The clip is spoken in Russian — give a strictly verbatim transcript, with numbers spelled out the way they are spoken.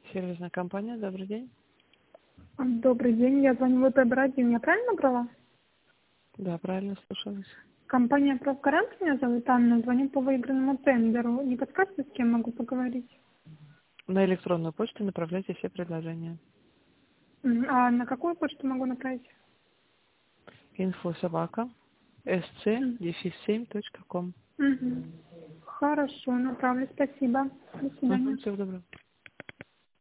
Сервисная компания, добрый день. Добрый день, я звоню в ВТБ один, я правильно набрала? Да, правильно слушалась. Компания «Профгарант», меня зовут Анна, звоню по выигранному тендеру. Не подскажете, с кем могу поговорить? На электронную почту направляйте все предложения. М, А на какую почту могу направить? Инфо собака сц М, семь точка ком. мгм. Хорошо, направлю, спасибо. До свидания. Всего доброго.